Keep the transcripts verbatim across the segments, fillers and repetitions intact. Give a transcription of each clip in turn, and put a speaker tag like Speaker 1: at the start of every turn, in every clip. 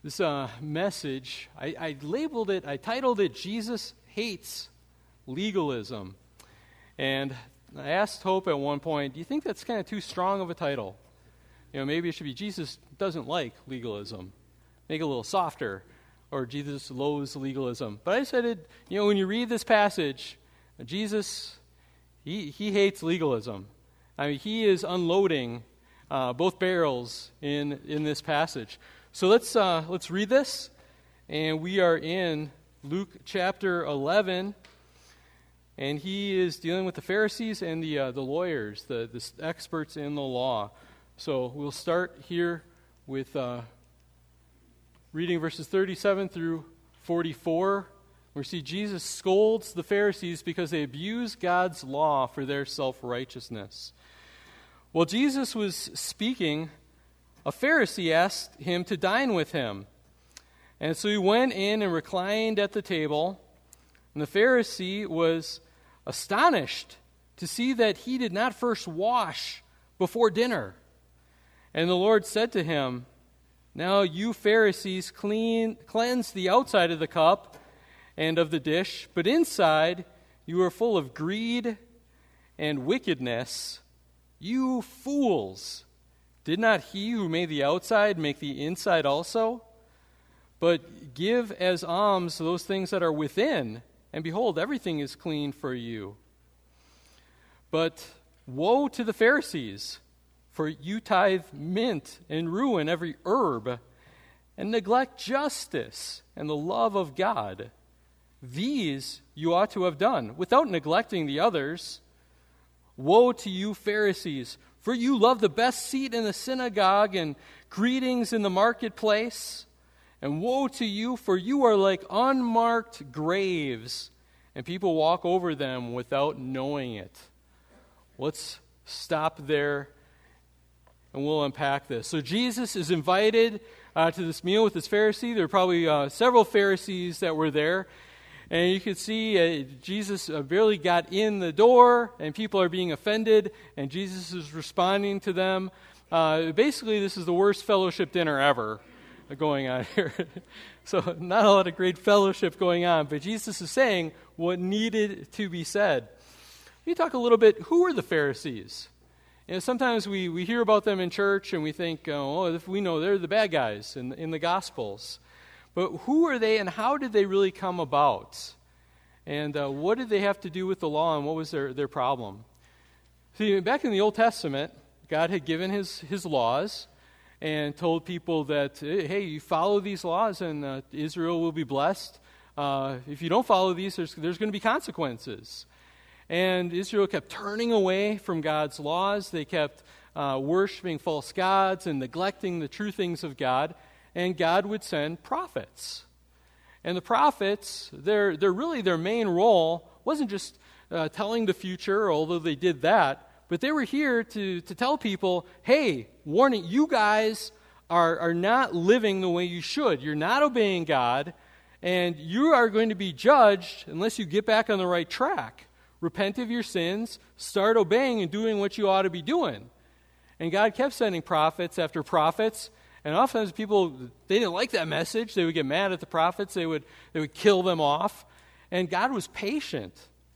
Speaker 1: This uh, message, I, I labeled it, I titled it, Jesus Hates Legalism. And I asked Hope at one point, do you think that's kind of too strong of a title? You know, maybe it should be Jesus doesn't like legalism. Make it a little softer. Or Jesus loathes legalism. But I said, it, you know, when you read this passage, Jesus, he, he hates legalism. I mean, he is unloading uh, both barrels in, in this passage. So let's uh, let's read this, and we are in Luke chapter eleven, and he is dealing with the Pharisees and the uh, the lawyers, the, the experts in the law. So we'll start here with uh, reading verses thirty-seven through forty-four. We see Jesus scolds the Pharisees because they abuse God's law for their self-righteousness. While Jesus was speaking, a Pharisee asked him to dine with him. And so he went in and reclined at the table. And the Pharisee was astonished to see that he did not first wash before dinner. And the Lord said to him, "Now you Pharisees clean, cleanse the outside of the cup and of the dish, but inside you are full of greed and wickedness. You fools! Did not he who made the outside make the inside also? But give as alms those things that are within, and behold, everything is clean for you. But woe to the Pharisees, for you tithe mint and ruin every herb, and neglect justice and the love of God. These you ought to have done, without neglecting the others. Woe to you, Pharisees! For you love the best seat in the synagogue and greetings in the marketplace. And woe to you, for you are like unmarked graves, and people walk over them without knowing it." Let's stop there, and we'll unpack this. So Jesus is invited uh, to this meal with this Pharisee. There are probably uh, several Pharisees that were there. And you can see uh, Jesus uh, barely got in the door, and people are being offended, and Jesus is responding to them. Uh, basically, this is the worst fellowship dinner ever going on here. So not a lot of great fellowship going on, but Jesus is saying what needed to be said. Let me talk a little bit, who are the Pharisees? You know, sometimes we, we hear about them in church, and we think, oh, if we know they're the bad guys in, in the Gospels. But who are they, and how did they really come about? And uh, what did they have to do with the law, and what was their, their problem? See, back in the Old Testament, God had given his, his laws and told people that, hey, you follow these laws, and uh, Israel will be blessed. Uh, if you don't follow these, there's, there's going to be consequences. And Israel kept turning away from God's laws. They kept uh, worshiping false gods and neglecting the true things of God. And God would send prophets. And the prophets, their, their really their main role wasn't just uh, telling the future, although they did that, but they were here to, to tell people, hey, warning, you guys are, are not living the way you should. You're not obeying God, and you are going to be judged unless you get back on the right track. Repent of your sins, start obeying and doing what you ought to be doing. And God kept sending prophets after prophets. And oftentimes people, they didn't like that message. They would get mad at the prophets. They would they would kill them off. And God was patient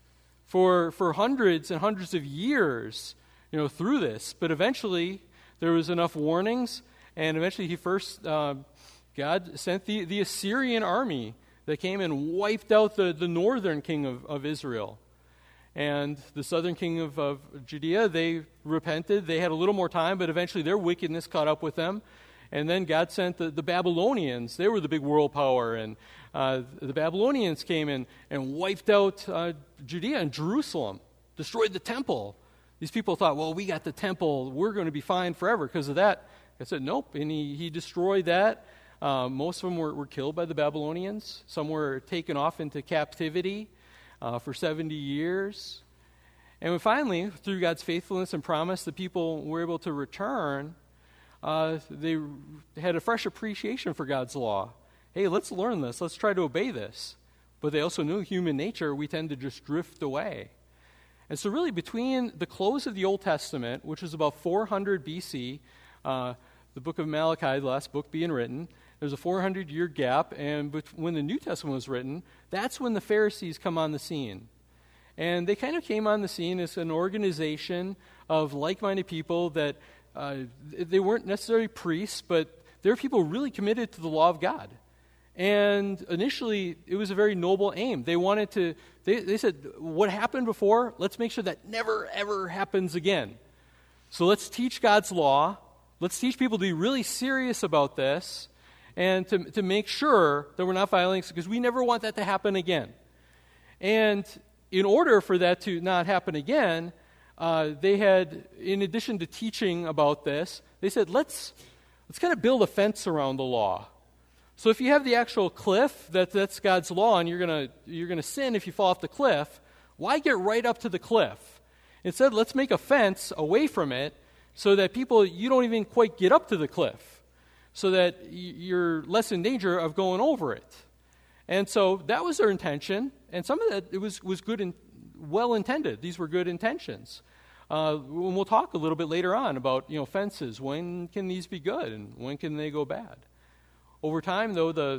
Speaker 1: for for hundreds and hundreds of years, you know, through this. But eventually there was enough warnings, and eventually he first, uh, God sent the, the Assyrian army that came and wiped out the, the northern king of, of Israel. And the southern king of, of Judea, they repented. They had a little more time, but eventually their wickedness caught up with them. And then God sent the, the Babylonians. They were the big world power. And uh, the Babylonians came in and wiped out uh, Judea and Jerusalem, destroyed the temple. These people thought, well, we got the temple. We're going to be fine forever because of that. I said, nope. And he, he destroyed that. Uh, most of them were, were killed by the Babylonians. Some were taken off into captivity uh, for seventy years. And finally, through God's faithfulness and promise, the people were able to return. Uh, they had a fresh appreciation for God's law. Hey, let's learn this. Let's try to obey this. But they also knew human nature, we tend to just drift away. And so really between the close of the Old Testament, which was about four hundred B C, uh, the book of Malachi, the last book being written, There's a four hundred year gap, and when the New Testament was written, that's when the Pharisees come on the scene. And they kind of came on the scene as an organization of like-minded people that uh, they weren't necessarily priests, but they were people really committed to the law of God. And initially, it was a very noble aim. They wanted to, they, they said, what happened before, let's make sure that never, ever happens again. So let's teach God's law. Let's teach people to be really serious about this and to, to make sure that we're not violating, because we never want that to happen again. And in order for that to not happen again, uh, they had, in addition to teaching about this, they said, let's let's kind of build a fence around the law. So if you have the actual cliff, that, that's God's law, and you're gonna you're gonna sin if you fall off the cliff, why get right up to the cliff? Instead, let's make a fence away from it so that people, you don't even quite get up to the cliff, so that you're less in danger of going over it. And so that was their intention, and some of that it was, was good and well intended. These were good intentions. Uh, and we'll talk a little bit later on about, you know, fences. When can these be good and when can they go bad? Over time, though, the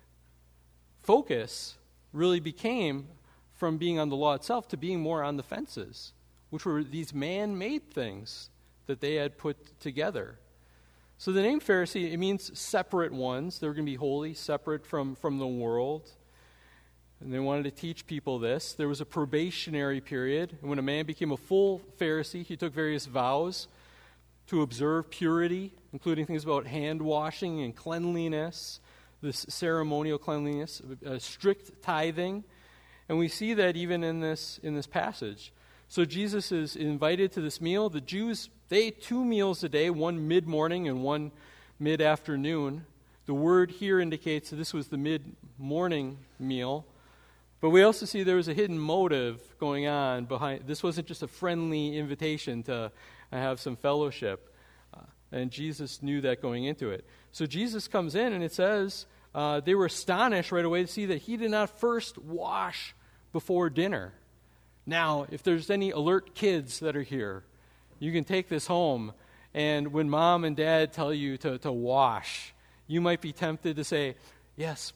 Speaker 1: focus really became from being on the law itself to being more on the fences, which were these man-made things that they had put together. So the name Pharisee, it means separate ones. They were going to be holy, separate from, from the world. And they wanted to teach people this. There was a probationary period. And when a man became a full Pharisee, he took various vows to observe purity, including things about hand washing and cleanliness, this ceremonial cleanliness, uh, strict tithing. And we see that even in this in this passage. So Jesus is invited to this meal. The Jews, they ate two meals a day, one mid-morning and one mid-afternoon. The word here indicates that this was the mid-morning meal. But we also see there was a hidden motive going on behind. This wasn't just a friendly invitation to have some fellowship. Uh, and Jesus knew that going into it. So Jesus comes in, and it says uh, they were astonished right away to see that he did not first wash before dinner. Now, if there's any alert kids that are here, you can take this home, and when mom and dad tell you to, to wash, you might be tempted to say, yes,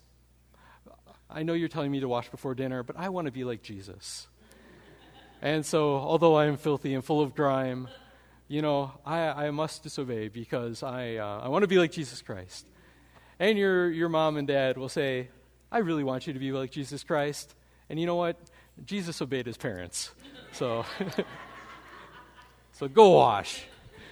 Speaker 1: I know you're telling me to wash before dinner, but I want to be like Jesus. And so, although I am filthy and full of grime, you know, I, I must disobey because I uh, I want to be like Jesus Christ. And your your mom and dad will say, I really want you to be like Jesus Christ. And you know what? Jesus obeyed his parents. So, so go wash.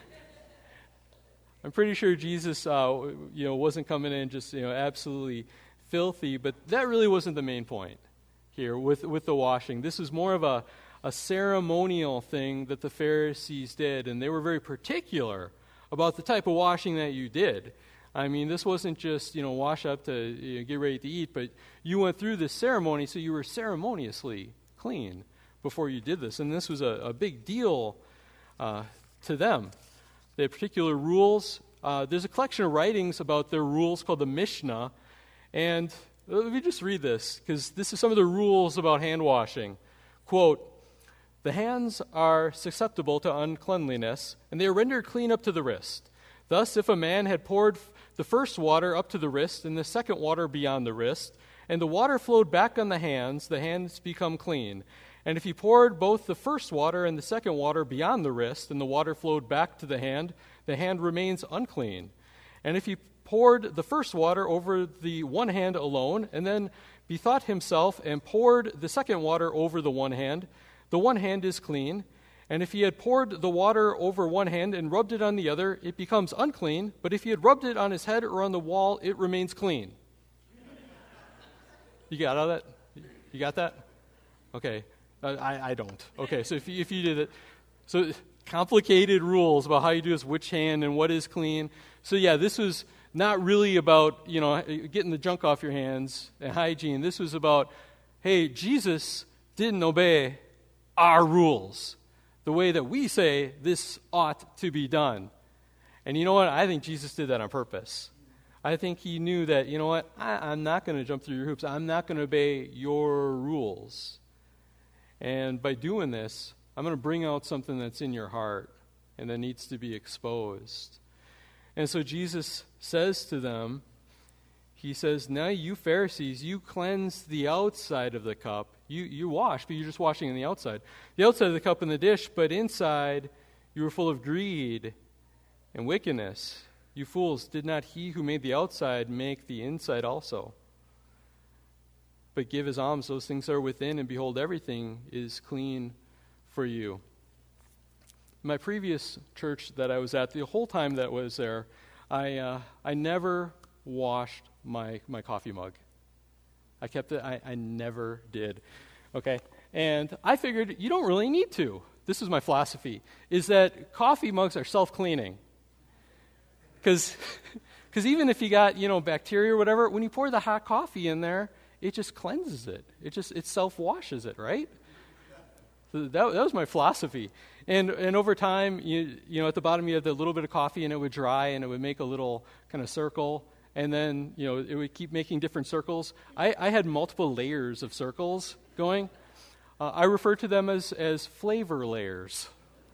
Speaker 1: I'm pretty sure Jesus, uh, you know, wasn't coming in just, you know, absolutely filthy, but that really wasn't the main point here with, with the washing. This was more of a, a ceremonial thing that the Pharisees did, and they were very particular about the type of washing that you did. I mean, this wasn't just, you know, wash up to you know, get ready to eat, but you went through this ceremony, so you were ceremoniously clean before you did this, and this was a, a big deal uh, to them. They had particular rules. Uh, there's a collection of writings about their rules called the Mishnah. And let me just read this, because this is some of the rules about hand washing. Quote, the hands are susceptible to uncleanliness, and they are rendered clean up to the wrist. Thus, if a man had poured the first water up to the wrist and the second water beyond the wrist, and the water flowed back on the hands, the hands become clean. And if he poured both the first water and the second water beyond the wrist, and the water flowed back to the hand, the hand remains unclean. And if he poured the first water over the one hand alone, and then bethought himself and poured the second water over the one hand, the one hand is clean. And if he had poured the water over one hand and rubbed it on the other, it becomes unclean. But if he had rubbed it on his head or on the wall, it remains clean. You got all that? You got that? Okay. Uh, I, I don't. Okay, so if you, if you did it. So complicated rules about how you do this, which hand and what is clean. So yeah, this was not really about, you know, getting the junk off your hands and hygiene. This was about, hey, Jesus didn't obey our rules the way that we say this ought to be done. And you know what? I think Jesus did that on purpose. I think he knew that, you know what? I, I'm not going to jump through your hoops. I'm not going to obey your rules. And by doing this, I'm going to bring out something that's in your heart and that needs to be exposed. And so Jesus says to them, he says, now you Pharisees, you cleanse the outside of the cup. You you wash, but you're just washing on the outside. The outside of the cup and the dish, but inside you were full of greed and wickedness. You fools, did not he who made the outside make the inside also? But give as alms those things that are within, and behold, everything is clean for you. My previous church that I was at, the whole time that I was there, I uh, I never washed my my coffee mug. I kept it. I, I never did. Okay, and I figured you don't really need to. This is my philosophy: is that coffee mugs are self-cleaning. Because because even if you got you know bacteria or whatever, when you pour the hot coffee in there, it just cleanses it. It just it self-washes it, right? So that, that was my philosophy. And and over time, you you know, at the bottom you have the little bit of coffee, and it would dry, and it would make a little kind of circle, and then you know it would keep making different circles. I, I had multiple layers of circles going. Uh, I refer to them as as flavor layers.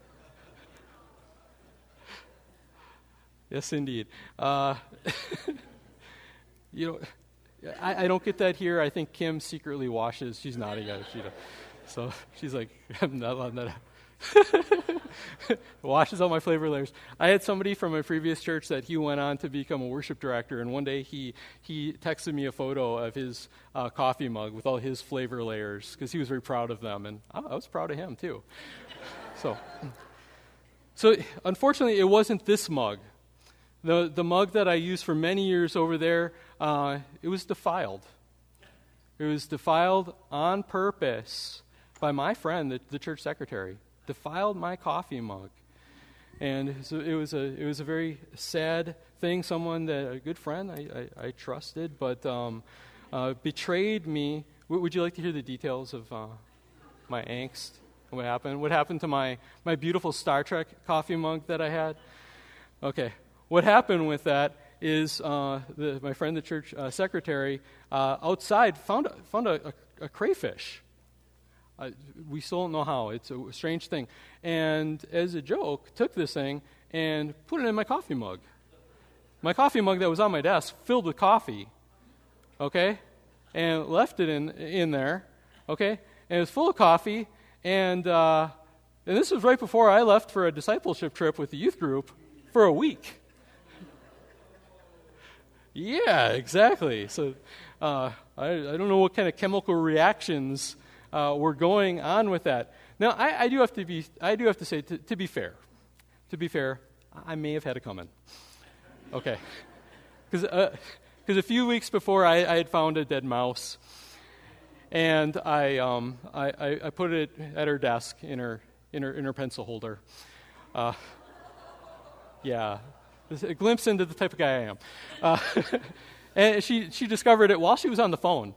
Speaker 1: Yes, indeed. Uh, you know, I, I don't get that here. I think Kim secretly washes. She's nodding at it. She does. So she's like, I'm not letting that out. Washes all my flavor layers. I had somebody from my previous church that he went on to become a worship director, and one day he he texted me a photo of his uh, coffee mug with all his flavor layers because he was very proud of them, and I, I was proud of him too. so, so unfortunately, it wasn't this mug. The the mug that I used for many years over there, uh, it was defiled. It was defiled on purpose by my friend, the, the church secretary. Defiled my coffee mug, and so it was a it was a very sad thing. Someone that a good friend I I, I trusted, but um, uh, betrayed me. W- would you like to hear the details of uh, my angst? What happened? What happened to my my beautiful Star Trek coffee mug that I had? Okay, what happened with that is uh, the, my friend, the church uh, secretary, uh, outside found found a, a, a crayfish. Uh, we still don't know how. It's a strange thing. And as a joke, took this thing and put it in my coffee mug. My coffee mug that was on my desk, filled with coffee, okay, and left it in in there, okay, and it was full of coffee. And uh, and this was right before I left for a discipleship trip with the youth group for a week. Yeah, exactly. So uh, I, I don't know what kind of chemical reactions uh, were going on with that. Now, I, I do have to be I do have to say to, to be fair, to be fair, I may have had it coming. Okay, because uh, because a few weeks before I, I had found a dead mouse, and I um I, I, I put it at her desk in her in her in her pencil holder. Uh, yeah. A glimpse into the type of guy I am. Uh, and she, she discovered it while she was on the phone.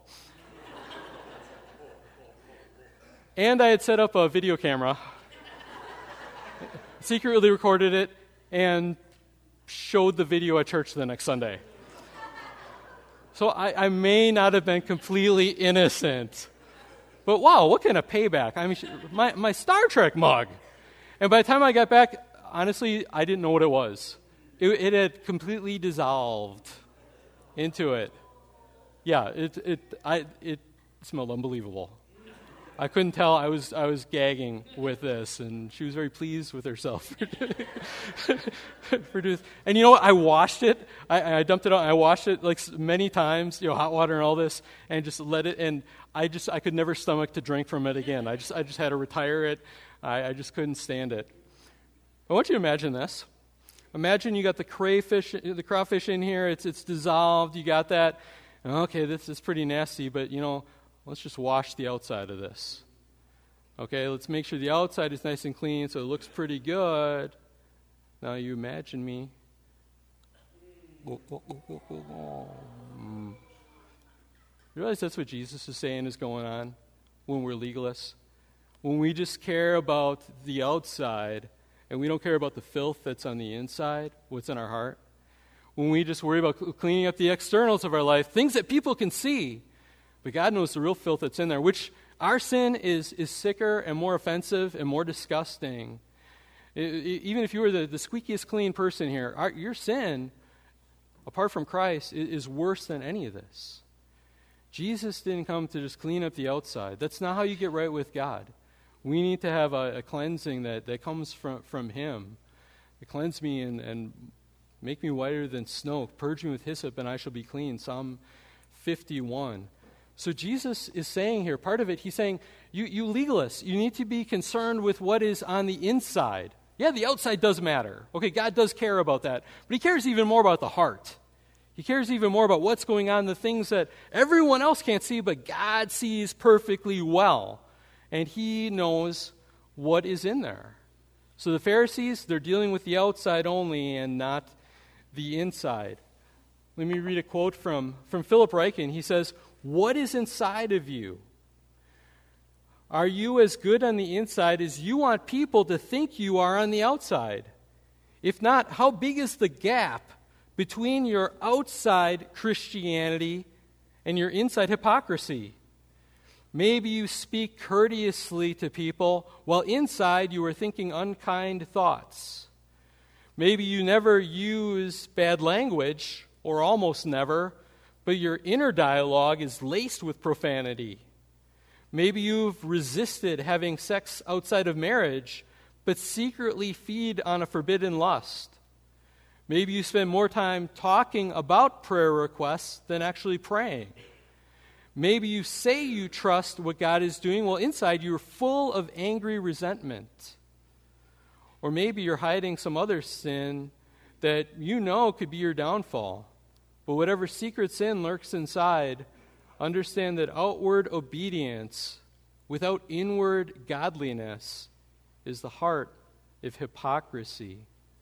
Speaker 1: And I had set up a video camera, secretly recorded it, and showed the video at church the next Sunday. So I, I may not have been completely innocent. But wow, what kind of payback. I mean, she, my, my Star Trek mug. And by the time I got back, honestly, I didn't know what it was. It, it had completely dissolved into it. Yeah, it it I it smelled unbelievable. I couldn't tell. I was I was gagging with this, and she was very pleased with herself for doing. And you know what? I washed it. I, I dumped it out. I washed it like many times, you know, hot water and all this, and just let it. And I just I could never stomach to drink from it again. I just I just had to retire it. I, I just couldn't stand it. I want you to imagine this. Imagine you got the crayfish, the crawfish in here. It's it's dissolved. You got that. Okay, this is pretty nasty, but you know, let's just wash the outside of this. Okay, let's make sure the outside is nice and clean, so it looks pretty good. Now you imagine me. You realize that's what Jesus is saying is going on when we're legalists, when we just care about the outside. And we don't care about the filth that's on the inside, what's in our heart. When we just worry about cleaning up the externals of our life, things that people can see. But God knows the real filth that's in there, which our sin is, is sicker and more offensive and more disgusting. It, it, even if you were the, the squeakiest clean person here, our, your sin, apart from Christ, is, is worse than any of this. Jesus didn't come to just clean up the outside. That's not how you get right with God. We need to have a, a cleansing that, that comes from, from him. Cleanse me and, and make me whiter than snow. Purge me with hyssop and I shall be clean. Psalm fifty-one. So Jesus is saying here, part of it, he's saying, you, you legalists, you need to be concerned with what is on the inside. Yeah, the outside does matter. Okay, God does care about that. But he cares even more about the heart. He cares even more about what's going on, the things that everyone else can't see, but God sees perfectly well. And he knows what is in there. So the Pharisees, they're dealing with the outside only and not the inside. Let me read a quote from, from Philip Ryken. He says, "What is inside of you? Are you as good on the inside as you want people to think you are on the outside? If not, how big is the gap between your outside Christianity and your inside hypocrisy? Maybe you speak courteously to people while inside you are thinking unkind thoughts. Maybe you never use bad language, or almost never, but your inner dialogue is laced with profanity. Maybe you've resisted having sex outside of marriage, but secretly feed on a forbidden lust. Maybe you spend more time talking about prayer requests than actually praying. Maybe you say you trust what God is doing, while inside you're full of angry resentment. Or maybe you're hiding some other sin that you know could be your downfall. But whatever secret sin lurks inside, understand that outward obedience without inward godliness is the heart of hypocrisy.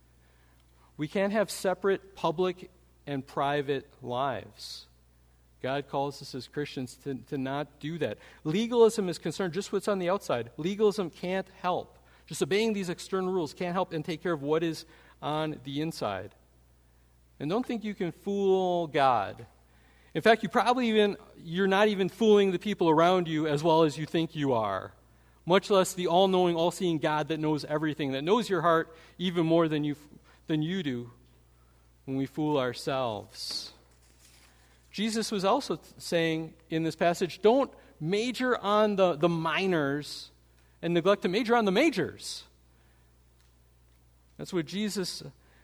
Speaker 1: We can't have separate public and private lives. God calls us as Christians to, to not do that. Legalism is concerned just what's on the outside. Legalism can't help. Just obeying these external rules can't help and take care of what is on the inside. And don't think you can fool God. In fact, you probably even, you're not even fooling the people around you as well as you think you are. Much less the all-knowing, all-seeing God that knows everything, that knows your heart even more than you, than you do when we fool ourselves. Jesus was also saying in this passage, don't major on the, the minors and neglect to major on the majors. That's what Jesus,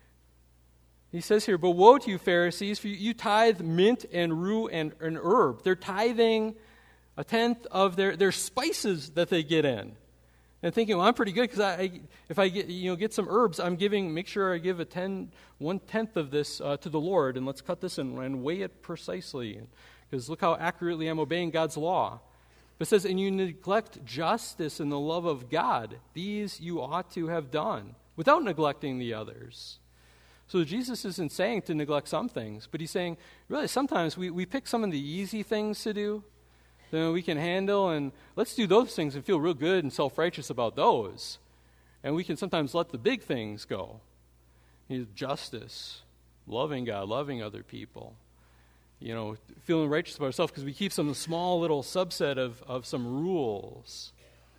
Speaker 1: he says here, but woe to you, Pharisees, for you, you tithe mint and rue and, and herb. They're tithing a tenth of their, their spices that they get in. And thinking, well, I'm pretty good because I, I, if I get you know get some herbs, I'm giving. Make sure I give a ten, one tenth of this uh, to the Lord, and let's cut this and, and weigh it precisely, because look how accurately I'm obeying God's law. But it says, and you neglect justice and the love of God. These you ought to have done without neglecting the others. So Jesus isn't saying to neglect some things, but he's saying, really, sometimes we, we pick some of the easy things to do that we can handle, and let's do those things and feel real good and self-righteous about those. And we can sometimes let the big things go. Justice, loving God, loving other people, you know, feeling righteous about ourselves because we keep some small little subset of, of some rules.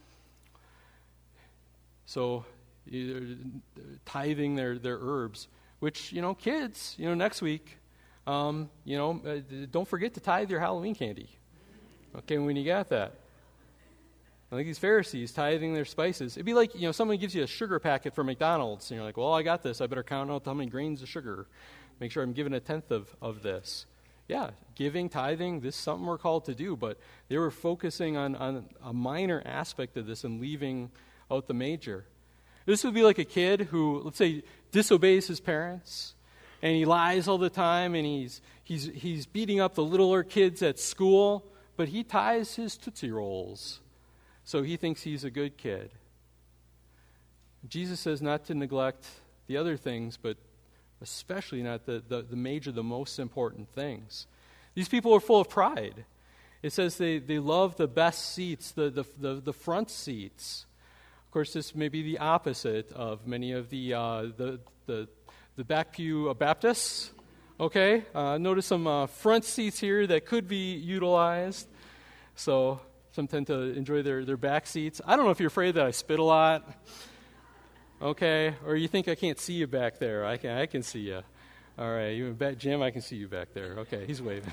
Speaker 1: So either tithing their, their herbs, which, you know, kids, you know, next week, um, you know, uh, don't forget to tithe your Halloween candy. Okay, when you got that. I think these Pharisees tithing their spices. It'd be like, you know, someone gives you a sugar packet from McDonald's, and you're like, well, I got this. I better count out how many grains of sugar. Make sure I'm giving a tenth of, of this. Yeah, giving, tithing, this is something we're called to do, but they were focusing on, on a minor aspect of this and leaving out the major. This would be like a kid who, let's say, disobeys his parents, and he lies all the time, and he's he's he's beating up the littler kids at school, but he ties his Tootsie Rolls, so he thinks he's a good kid. Jesus says not to neglect the other things, but especially not the, the, the major, the most important things. These people are full of pride. It says they, they love the best seats, the, the, the, the front seats. Of course, this may be the opposite of many of the uh, the, the, the back pew Baptists. Okay, uh, notice some uh, front seats here that could be utilized. So some tend to enjoy their, their back seats. I don't know if you're afraid that I spit a lot. Okay, or you think I can't see you back there. I can I can see you. All right, you back, Jim, I can see you back there. Okay, he's waving.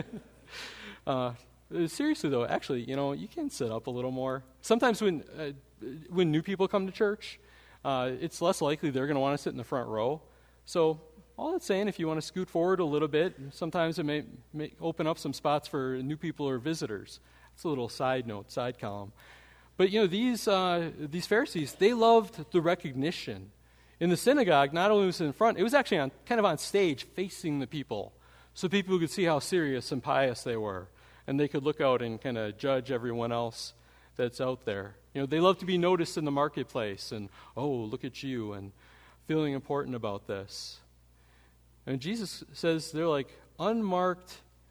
Speaker 1: uh, seriously, though, actually, you know, you can sit up a little more. Sometimes when uh, when new people come to church, uh, it's less likely they're going to want to sit in the front row. So all that's saying, if you want to scoot forward a little bit, sometimes it may, may open up some spots for new people or visitors. It's a little side note, side column. But, you know, these uh, these Pharisees, they loved the recognition. In the synagogue, not only was it in front, it was actually on kind of on stage facing the people, so people could see how serious and pious they were, and they could look out and kind of judge everyone else that's out there. You know, they love to be noticed in the marketplace, and, oh, look at you, and feeling important about this. And Jesus says they're like unmarked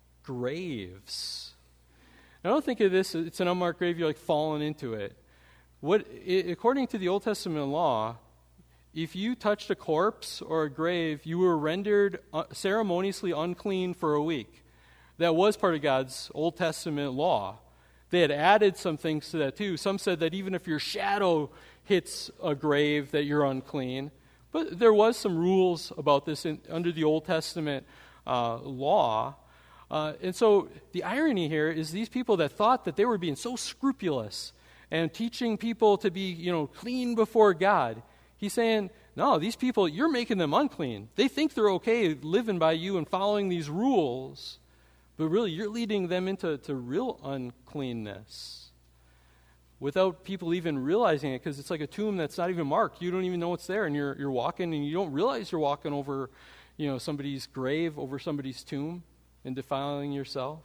Speaker 1: graves. I don't think of this, it's an unmarked grave, you're like falling into it. What, it, according to the Old Testament law, if you touched a corpse or a grave, you were rendered ceremoniously unclean for a week. That was part of God's Old Testament law. They had added some things to that too. Some said that even if your shadow hits a grave, that you're unclean. But there was some rules about this in, under the Old Testament uh, law. Uh, and so the irony here is these people that thought that they were being so scrupulous and teaching people to be, you know, clean before God. He's saying, no, these people, you're making them unclean. They think they're okay living by you and following these rules, but really you're leading them into to real uncleanness without people even realizing it, because it's like a tomb that's not even marked. You don't even know it's there, and you're you're walking, and you don't realize you're walking over, you know, somebody's grave, over somebody's tomb, and defiling yourself.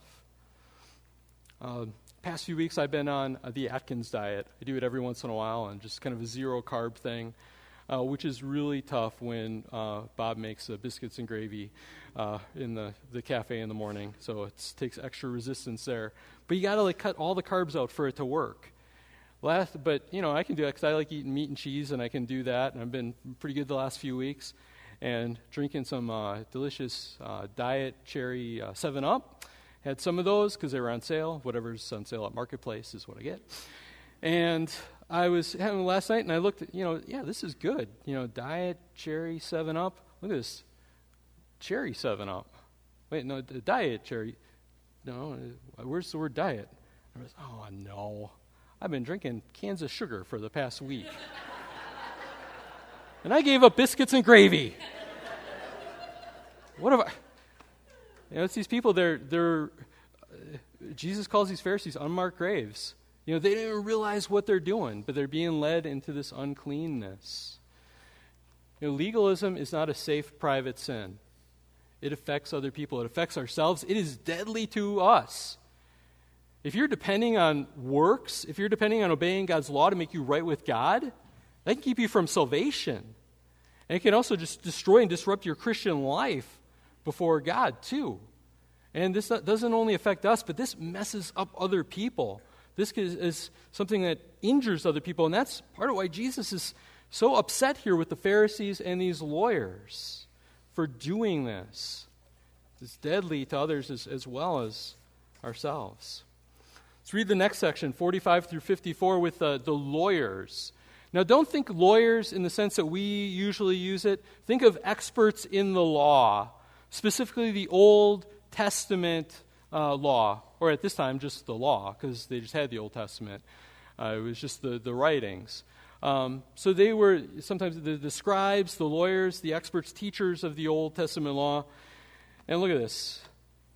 Speaker 1: Uh, past few weeks I've been on uh, the Atkins diet. I do it every once in a while, and just kind of a zero carb thing. Uh, which is really tough when uh, Bob makes uh, biscuits and gravy uh, in the, the cafe in the morning. So it takes extra resistance there. But you got to like cut all the carbs out for it to work. Last, but you know I can do that because I like eating meat and cheese, and I can do that. And I've been pretty good the last few weeks, and drinking some uh, delicious uh, diet cherry uh, seven up. Had some of those because they were on sale. Whatever's on sale at Marketplace is what I get. And I was having last night, and I looked at, you know, yeah, this is good. You know, diet, cherry, seven up. Look at this. Cherry seven up. Wait, no, the diet cherry. No, where's the word diet? I was, oh, no. I've been drinking cans of sugar for the past week. And I gave up biscuits and gravy. What have I... You know, it's these people, they're, they're, uh, Jesus calls these Pharisees unmarked graves. You know, they don't even realize what they're doing, but they're being led into this uncleanness. You know, legalism is not a safe private sin. It affects other people. It affects ourselves. It is deadly to us. If you're depending on works, if you're depending on obeying God's law to make you right with God, that can keep you from salvation. And it can also just destroy and disrupt your Christian life before God, too. And this doesn't only affect us, but this messes up other people. This is, is something that injures other people, and that's part of why Jesus is so upset here with the Pharisees and these lawyers for doing this. It's deadly to others as, as well as ourselves. Let's read the next section, forty-five through fifty-four, with uh, the lawyers. Now, don't think lawyers in the sense that we usually use it. Think of experts in the law, specifically the Old Testament uh, law, or at this time just the law, because they just had the Old Testament. Uh, it was just the, the writings. Um, so they were sometimes the, the scribes, the lawyers, the experts, teachers of the Old Testament law. And look at this.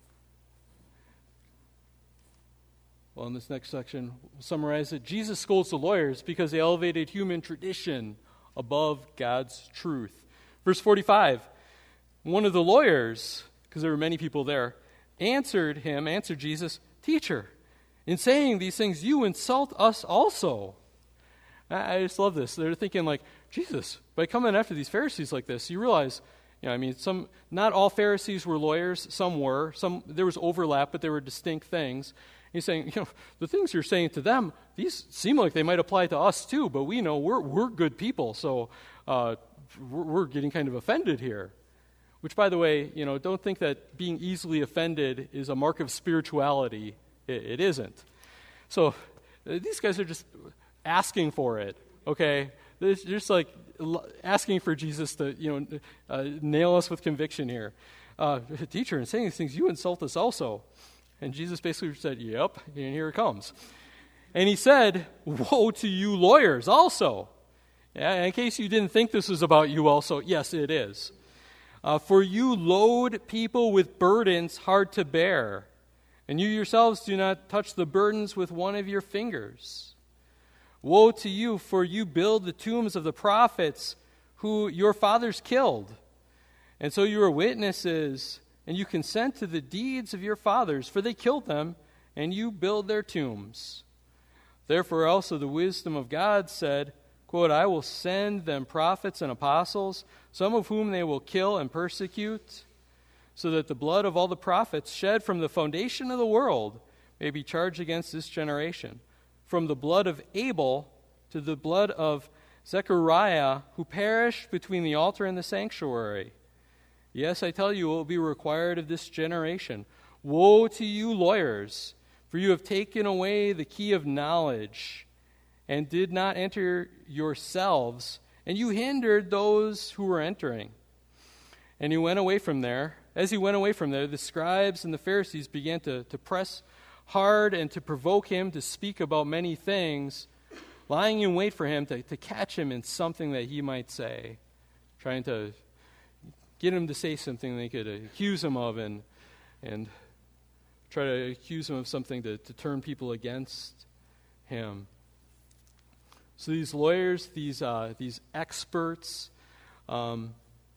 Speaker 1: Well, in this next section, we'll summarize it. Jesus scolds the lawyers because they elevated human tradition above God's truth. Verse forty-five, one of the lawyers, because there were many people there, answered him, answered Jesus, "Teacher, in saying these things, you insult us also." I just love this. They're thinking like, Jesus, by coming after these Pharisees like this, you realize, you know, I mean, some, not all Pharisees were lawyers. Some were. Some there was overlap, but there were distinct things. He's saying, you know, the things you're saying to them, these seem like they might apply to us too, but we know we're we're good people, so uh, we're, we're getting kind of offended here. Which, by the way, you know, don't think that being easily offended is a mark of spirituality. It, it isn't. So uh, these guys are just asking for it, okay? They're just like asking for Jesus to, you know, uh, nail us with conviction here. Uh, Teacher, in saying these things, you insult us also. And Jesus basically said, yep, and here it comes. And he said, woe to you lawyers also. Yeah, in case you didn't think this was about you also, yes, it is. Uh, for you load people with burdens hard to bear, and you yourselves do not touch the burdens with one of your fingers. Woe to you, for you build the tombs of the prophets who your fathers killed. And so you are witnesses, and you consent to the deeds of your fathers, for they killed them, and you build their tombs. Therefore also the wisdom of God said, quote, I will send them prophets and apostles, some of whom they will kill and persecute, so that the blood of all the prophets shed from the foundation of the world may be charged against this generation, from the blood of Abel to the blood of Zechariah, who perished between the altar and the sanctuary. Yes, I tell you, it will be required of this generation. Woe to you, lawyers, for you have taken away the key of knowledge, and did not enter yourselves, and you hindered those who were entering. And he went away from there. As he went away from there, the scribes and the Pharisees began to, to press hard and to provoke him to speak about many things, lying in wait for him to, to catch him in something that he might say, trying to get him to say something they could accuse him of and and try to accuse him of something to, to turn people against him. So these lawyers, these uh, these experts, um,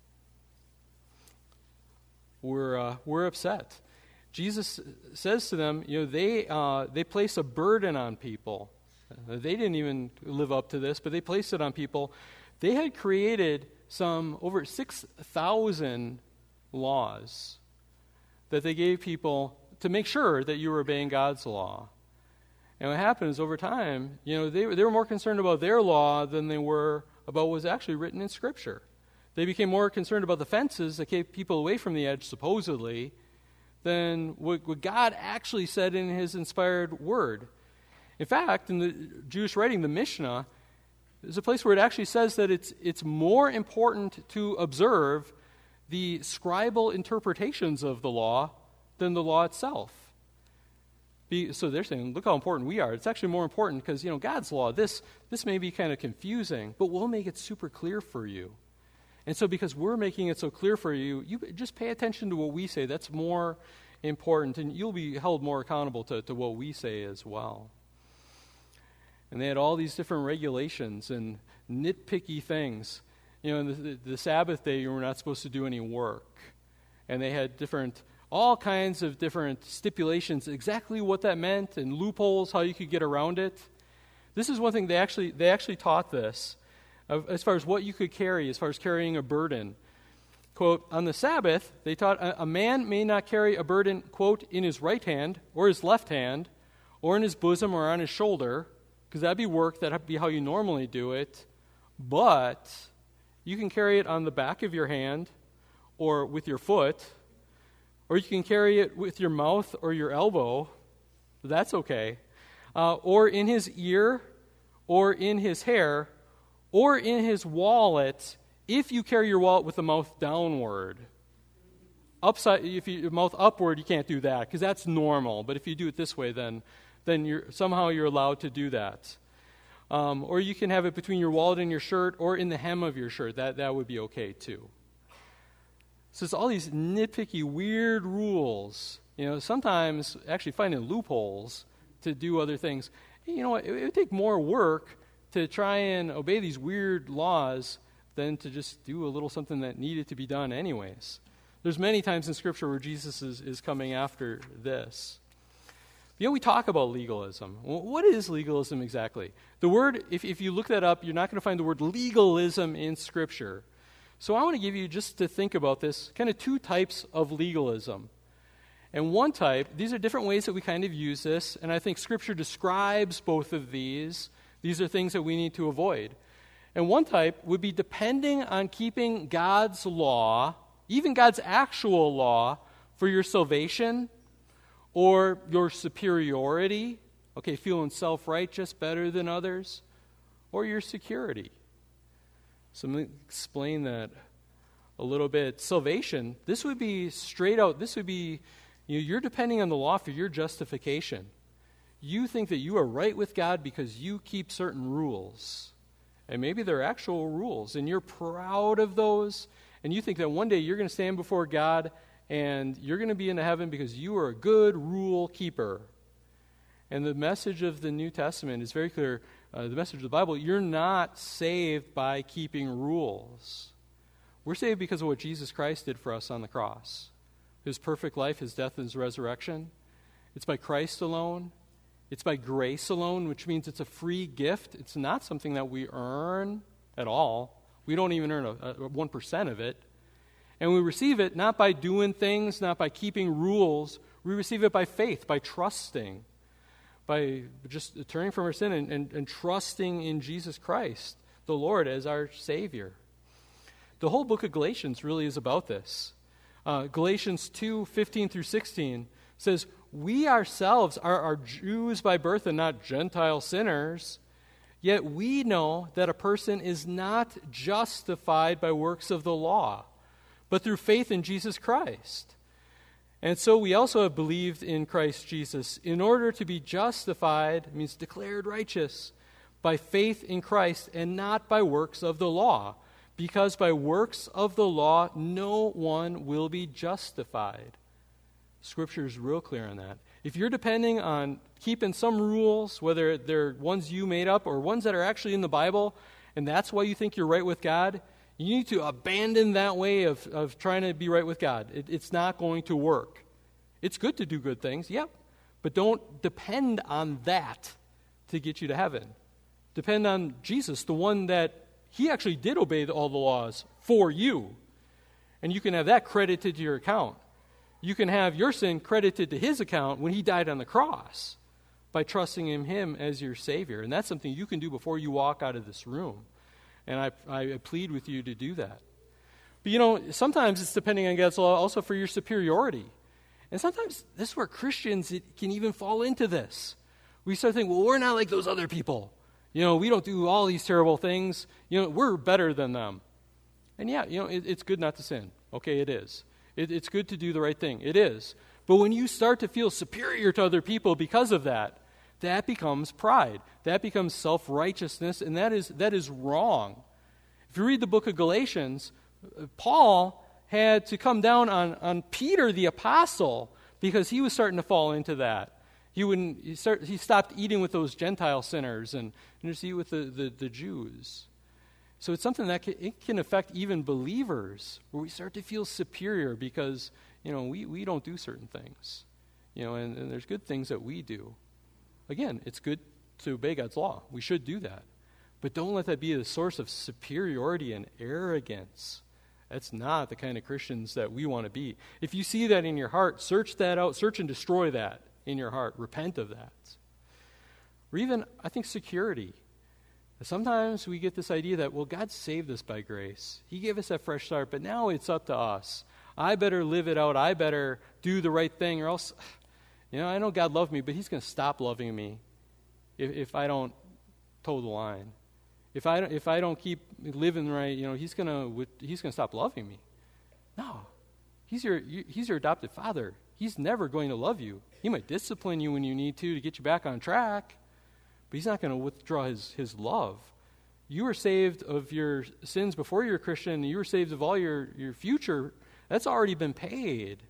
Speaker 1: were uh, were upset. Jesus says to them, you know, they uh, they place a burden on people. They didn't even live up to this, but they placed it on people. They had created some over six thousand laws that they gave people to make sure that you were obeying God's law. And what happens over time, you know, they, they were more concerned about their law than they were about what was actually written in Scripture. They became more concerned about the fences that kept people away from the edge, supposedly, than what, what God actually said in his inspired word. In fact, in the Jewish writing, the Mishnah, there's a place where it actually says that it's it's more important to observe the scribal interpretations of the law than the law itself. Be, so they're saying, look how important we are. It's actually more important because, you know, God's law, this this may be kind of confusing, but we'll make it super clear for you. And so because we're making it so clear for you, you just pay attention to what we say. That's more important, and you'll be held more accountable to, to what we say as well. And they had all these different regulations and nitpicky things. You know, the, the, the Sabbath day, you were not supposed to do any work. And they had different, all kinds of different stipulations, exactly what that meant, and loopholes, how you could get around it. This is one thing they actually they actually taught this, uh, as far as what you could carry, as far as carrying a burden. Quote, on the Sabbath, they taught a, a man may not carry a burden, quote, in his right hand, or his left hand, or in his bosom, or on his shoulder, because that'd be work, that'd be how you normally do it, but you can carry it on the back of your hand or with your foot, or you can carry it with your mouth or your elbow. That's okay. Uh, or in his ear, or in his hair, or in his wallet, if you carry your wallet with the mouth downward. Upside, if you your mouth upward, you can't do that, because that's normal. But if you do it this way, then then you're, somehow you're allowed to do that. Um, or you can have it between your wallet and your shirt, or in the hem of your shirt. That that would be okay too. So it's all these nitpicky, weird rules. You know, sometimes actually finding loopholes to do other things. You know, it, it would take more work to try and obey these weird laws than to just do a little something that needed to be done anyways. There's many times in Scripture where Jesus is, is coming after this. You know, we talk about legalism. What is legalism exactly? The word, if, if you look that up, you're not going to find the word legalism in Scripture. So I want to give you, just to think about this, kind of two types of legalism. And one type, these are different ways that we kind of use this, and I think Scripture describes both of these. These are things that we need to avoid. And one type would be depending on keeping God's law, even God's actual law, for your salvation, or your superiority, okay, feeling self-righteous, better than others, or your security. So let me explain that a little bit. Salvation, this would be straight out, this would be, you know, you're depending on the law for your justification. You think that you are right with God because you keep certain rules. And maybe they're actual rules, and you're proud of those, and you think that one day you're going to stand before God and you're going to be in heaven because you are a good rule keeper. And the message of the New Testament is very clear. Uh, the message of the Bible, you're not saved by keeping rules. We're saved because of what Jesus Christ did for us on the cross. His perfect life, his death, and his resurrection. It's by Christ alone. It's by grace alone, which means it's a free gift. It's not something that we earn at all. We don't even earn a, a one percent of it. And we receive it not by doing things, not by keeping rules. We receive it by faith, by trusting, by just turning from our sin and, and, and trusting in Jesus Christ, the Lord, as our Savior. The whole book of Galatians really is about this. Uh, Galatians two, fifteen through sixteen says, we ourselves are, are Jews by birth and not Gentile sinners, yet we know that a person is not justified by works of the law, but through faith in Jesus Christ. And so we also have believed in Christ Jesus in order to be justified, means declared righteous, by faith in Christ and not by works of the law, because by works of the law no one will be justified. Scripture is real clear on that. If you're depending on keeping some rules, whether they're ones you made up or ones that are actually in the Bible, and that's why you think you're right with God, you need to abandon that way of, of trying to be right with God. It, it's not going to work. It's good to do good things, yep, but don't depend on that to get you to heaven. Depend on Jesus, the one that he actually did obey all the laws for you, and you can have that credited to your account. You can have your sin credited to his account when he died on the cross by trusting in him as your Savior. And that's something you can do before you walk out of this room. And I, I plead with you to do that. But, you know, sometimes it's depending on God's law also for your superiority. And sometimes this is where Christians it can even fall into this. We start thinking, well, we're not like those other people. You know, we don't do all these terrible things. You know, we're better than them. And yeah, you know, it, it's good not to sin. Okay, it is. It, it's good to do the right thing. It is. But when you start to feel superior to other people because of that, that becomes pride. That becomes self-righteousness, and that is that is wrong. If you read the book of Galatians, Paul had to come down on, on Peter the apostle because he was starting to fall into that. He wouldn't. He, start, he stopped eating with those Gentile sinners and, and just eat with the, the, the Jews. So it's something that can, it can affect even believers, where we start to feel superior because, you know, we, we don't do certain things. You know, and, and there's good things that we do. Again, it's good to obey God's law. We should do that. But don't let that be the source of superiority and arrogance. That's not the kind of Christians that we want to be. If you see that in your heart, search that out. Search and destroy that in your heart. Repent of that. Or even, I think, security. Sometimes we get this idea that, well, God saved us by grace. He gave us that fresh start, but now it's up to us. I better live it out. I better do the right thing, or else, you know, I know God loved me, but he's going to stop loving me if, if I don't toe the line. If I don't, if I don't keep living right, you know, he's going to he's going to stop loving me. No. He's your he's your adopted father. He's never going to love you. He might discipline you when you need to to get you back on track. But he's not going to withdraw his, his love. You were saved of your sins before you were a Christian. You were saved of all your, your future. That's already been paid.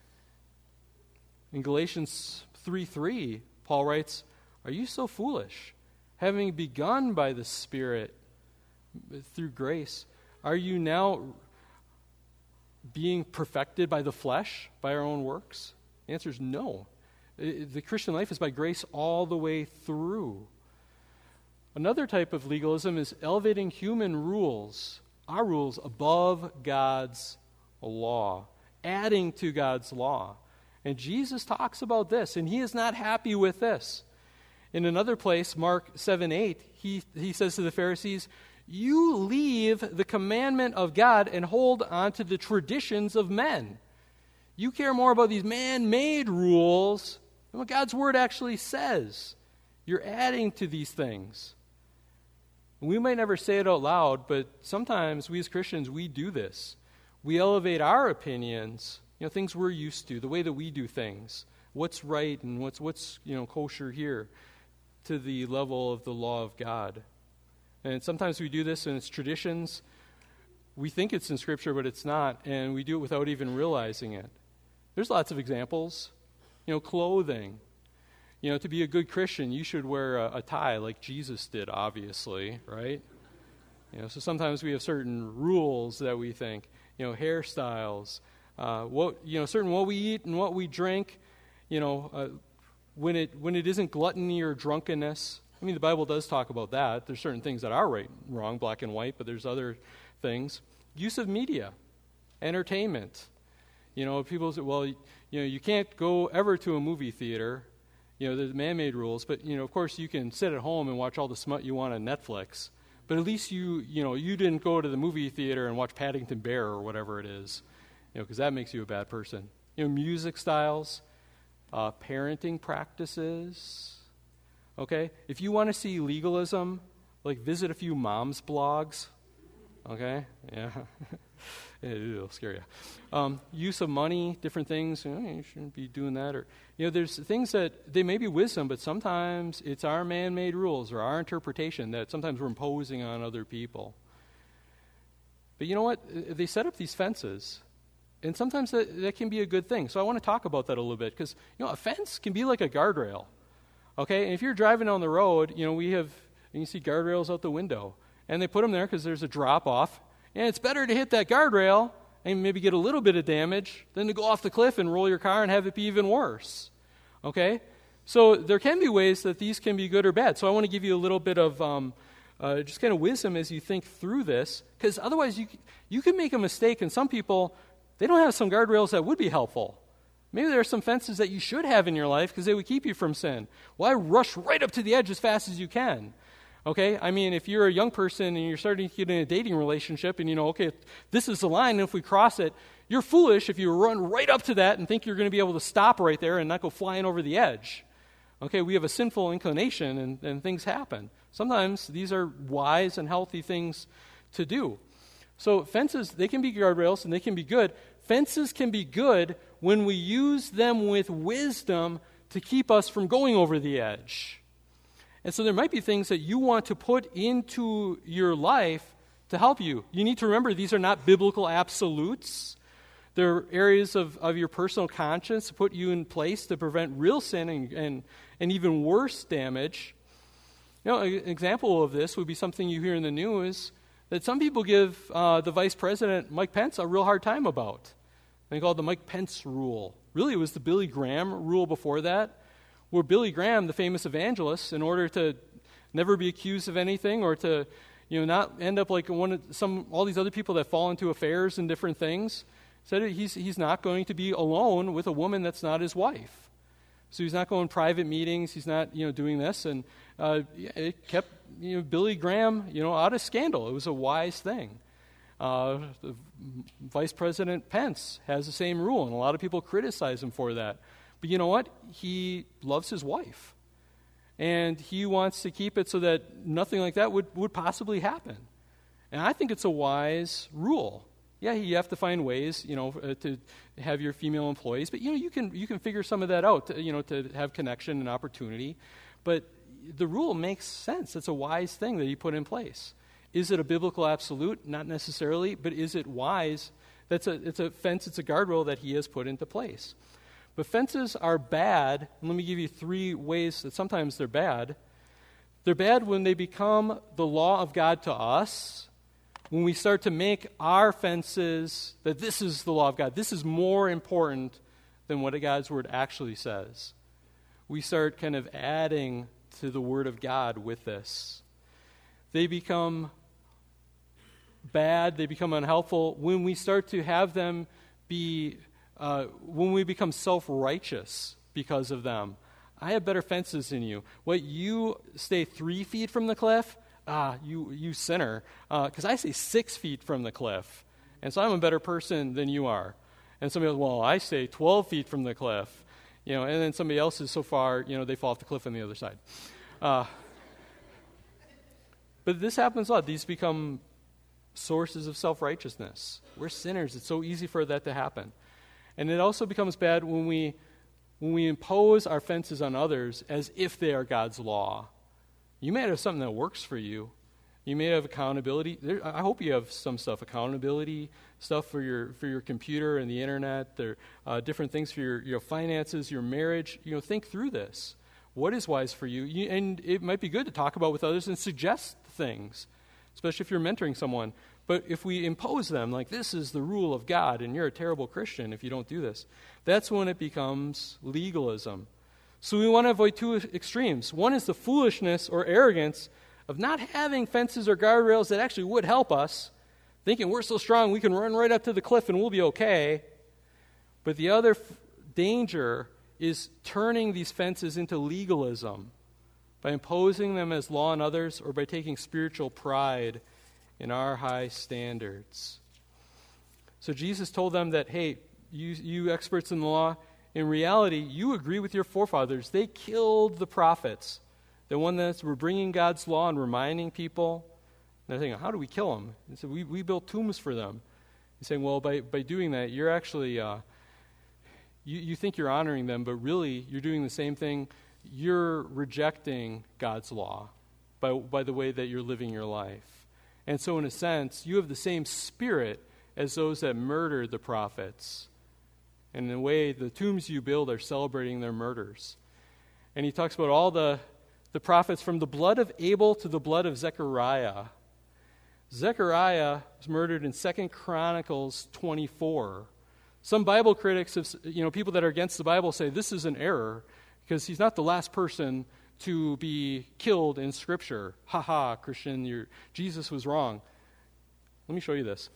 Speaker 1: In Galatians three three, Paul writes, "Are you so foolish? Having begun by the Spirit through grace, are you now being perfected by the flesh, by our own works?" The answer is no. The Christian life is by grace all the way through. Another type of legalism is elevating human rules, our rules, above God's law, adding to God's law. And Jesus talks about this, and he is not happy with this. In another place, Mark seven eight, he, he says to the Pharisees, "You leave the commandment of God and hold on to the traditions of men." You care more about these man-made rules than what God's word actually says. You're adding to these things. We might never say it out loud, but sometimes we as Christians, we do this. We elevate our opinions, you know, things we're used to, the way that we do things, what's right and what's, what's you know, kosher here, to the level of the law of God. And sometimes we do this and it's traditions. We think it's in Scripture, but it's not, and we do it without even realizing it. There's lots of examples. You know, clothing. You know, to be a good Christian, you should wear a, a tie like Jesus did, obviously, right? You know, so sometimes we have certain rules that we think, you know, hairstyles, uh, what you know, certain what we eat and what we drink. You know, uh, when it when it isn't gluttony or drunkenness. I mean, the Bible does talk about that. There's certain things that are right and wrong, black and white, but there's other things. Use of media, entertainment. You know, people say, well, you know, you can't go ever to a movie theater. You know, there's man-made rules, but, you know, of course you can sit at home and watch all the smut you want on Netflix. But at least you, you know, you didn't go to the movie theater and watch Paddington Bear or whatever it is, you know, because that makes you a bad person. You know, music styles, uh, parenting practices. Okay? If you want to see legalism, like visit a few moms' blogs. Okay? Yeah. It'll scare you. Um, use of money, different things. You know, you shouldn't be doing that. Or, you know, there's things that they may be wisdom, but sometimes it's our man-made rules or our interpretation that sometimes we're imposing on other people. But you know what? They set up these fences, and sometimes that, that can be a good thing. So I want to talk about that a little bit because, you know, a fence can be like a guardrail. Okay, and if you're driving down the road, you know, we have, you can see guardrails out the window. And they put them there because there's a drop-off. And it's better to hit that guardrail and maybe get a little bit of damage than to go off the cliff and roll your car and have it be even worse. Okay? So there can be ways that these can be good or bad. So I want to give you a little bit of um, uh, just kind of wisdom as you think through this. Because otherwise you, you can make a mistake, and some people, they don't have some guardrails that would be helpful. Maybe there are some fences that you should have in your life because they would keep you from sin. Why rush right up to the edge as fast as you can? Okay? I mean, if you're a young person and you're starting to get in a dating relationship and you know, okay, this is the line, and if we cross it, you're foolish if you run right up to that and think you're going to be able to stop right there and not go flying over the edge. Okay? We have a sinful inclination and, and things happen. Sometimes these are wise and healthy things to do. So fences, they can be guardrails and they can be good. Fences can be good when we use them with wisdom to keep us from going over the edge. And so there might be things that you want to put into your life to help you. You need to remember these are not biblical absolutes. They're areas of, of your personal conscience to put you in place to prevent real sin and, and, and even worse damage. You know, an example of this would be something you hear in the news that some people give uh, the Vice President, Mike Pence, a real hard time about. They call it the Mike Pence rule. Really, it was the Billy Graham rule before that, where Billy Graham, the famous evangelist, in order to never be accused of anything or to, you know, not end up like one of some all these other people that fall into affairs and different things, said he's he's not going to be alone with a woman that's not his wife. So he's not going private meetings. He's not, you know, doing this, and uh, it kept, you know, Billy Graham, you know, out of scandal. It was a wise thing. Uh, the Vice President Pence has the same rule, and a lot of people criticize him for that. But you know what? He loves his wife, and he wants to keep it so that nothing like that would, would possibly happen. And I think it's a wise rule. Yeah, you have to find ways, you know, uh, to have your female employees, but you know, you can you can figure some of that out, to, you know, to have connection and opportunity. But the rule makes sense. It's a wise thing that he put in place. Is it a biblical absolute? Not necessarily, but is it wise? That's a it's a fence, it's a guardrail that he has put into place. But fences are bad, and let me give you three ways that sometimes they're bad. They're bad when they become the law of God to us, when we start to make our fences that this is the law of God. This is more important than what God's word actually says. We start kind of adding to the word of God with this. They become bad, they become unhelpful when we start to have them be, uh, when we become self-righteous because of them. I have better fences than you. What, you stay three feet from the cliff? Ah, you you sinner. Because uh, I stay six feet from the cliff. And so I'm a better person than you are. And somebody goes, well, I stay twelve feet from the cliff. You know, and then somebody else is so far, you know, they fall off the cliff on the other side. Uh, But this happens a lot. These become sources of self-righteousness. We're sinners. It's so easy for that to happen. And it also becomes bad when we when we impose our fences on others as if they are God's law. You may have something that works for you. You may have accountability. There, I hope you have some stuff, accountability stuff for your for your computer and the internet. There are uh, different things for your, your finances, your marriage. You know, think through this. What is wise for you? you? And it might be good to talk about with others and suggest things, especially if you're mentoring someone. But if we impose them, like this is the rule of God and you're a terrible Christian if you don't do this, that's when it becomes legalism. So we want to avoid two extremes. One is the foolishness or arrogance of not having fences or guardrails that actually would help us, thinking we're so strong we can run right up to the cliff and we'll be okay. But the other f- danger is turning these fences into legalism by imposing them as law on others or by taking spiritual pride in our high standards. So Jesus told them that, hey, you, you experts in the law, in reality, you agree with your forefathers. They killed the prophets, the one that were bringing God's law and reminding people. And they're thinking, how do we kill them? He said, we, we built tombs for them. He's saying, well, by, by doing that, you're actually, uh, you, you think you're honoring them, but really you're doing the same thing. You're rejecting God's law by, by the way that you're living your life. And so in a sense, you have the same spirit as those that murdered the prophets. And in a way, the tombs you build are celebrating their murders. And he talks about all the, the prophets from the blood of Abel to the blood of Zechariah. Zechariah was murdered in Second Chronicles twenty-four. Some Bible critics, have, you know, people that are against the Bible say this is an error because he's not the last person to be killed in Scripture. Ha ha, Christian, you're, Jesus was wrong. Let me show you this.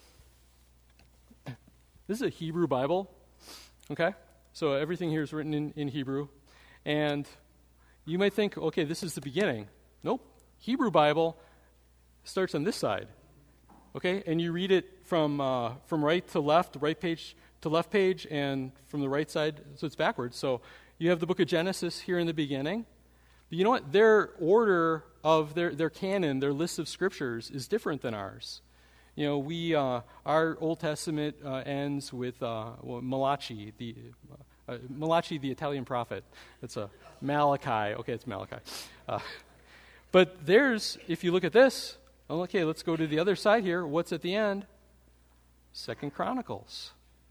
Speaker 1: This is a Hebrew Bible, okay? So everything here is written in, in Hebrew. And you might think, okay, this is the beginning. Nope. Hebrew Bible starts on this side, okay? And you read it from uh, from right to left, right page to left page, and from the right side, so it's backwards. So you have the book of Genesis here in the beginning. But you know what? Their order of their, their canon, their list of scriptures, is different than ours. You know, we uh, our Old Testament uh, ends with uh, well, Malachi, the uh, Malachi, the Italian prophet. It's a Malachi. Okay, it's Malachi. Uh, but theirs, if you look at this, well, okay, let's go to the other side here. What's at the end? Second Chronicles.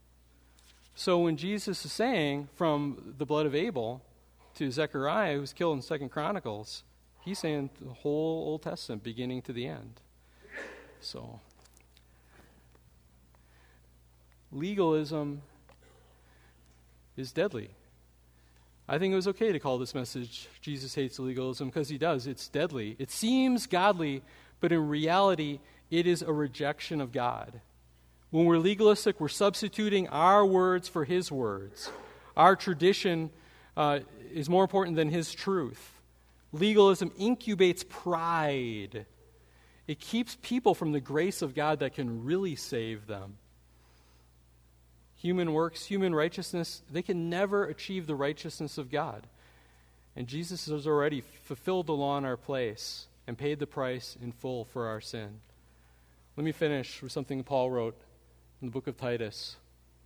Speaker 1: So when Jesus is saying from the blood of Abel to Zechariah, who was killed in Second Chronicles, he's saying the whole Old Testament, beginning to the end. So, legalism is deadly. I think it was okay to call this message, Jesus Hates Legalism, because he does. It's deadly. It seems godly, but in reality, it is a rejection of God. When we're legalistic, we're substituting our words for his words. Our tradition uh, is more important than his truth. Legalism incubates pride. It keeps people from the grace of God that can really save them. Human works, human righteousness, they can never achieve the righteousness of God. And Jesus has already fulfilled the law in our place and paid the price in full for our sin. Let me finish with something Paul wrote in the book of Titus.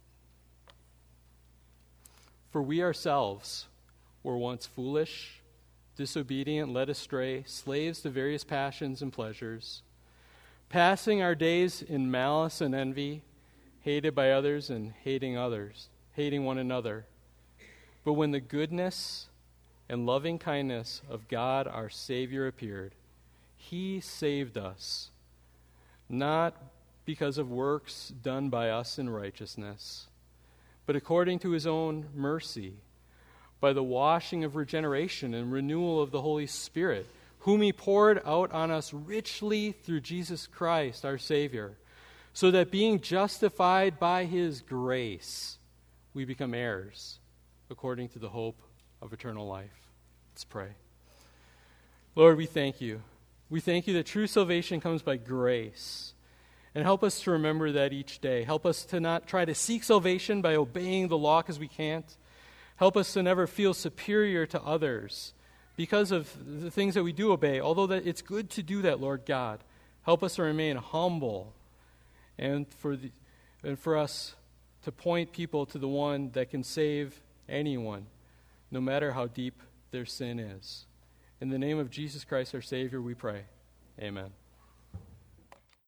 Speaker 1: For we ourselves were once foolish, disobedient, led astray, slaves to various passions and pleasures, passing our days in malice and envy, hated by others and hating others, hating one another. But when the goodness and loving kindness of God our Savior appeared, he saved us, not because of works done by us in righteousness, but according to his own mercy, by the washing of regeneration and renewal of the Holy Spirit, whom he poured out on us richly through Jesus Christ, our Savior, so that being justified by his grace, we become heirs according to the hope of eternal life. Let's pray. Lord, we thank you. We thank you that true salvation comes by grace. And help us to remember that each day. Help us to not try to seek salvation by obeying the law because we can't. Help us to never feel superior to others because of the things that we do obey, although that it's good to do that, Lord God. Help us to remain humble and for the, and for us to point people to the one that can save anyone, no matter how deep their sin is. In the name of Jesus Christ, our Savior, we pray. Amen.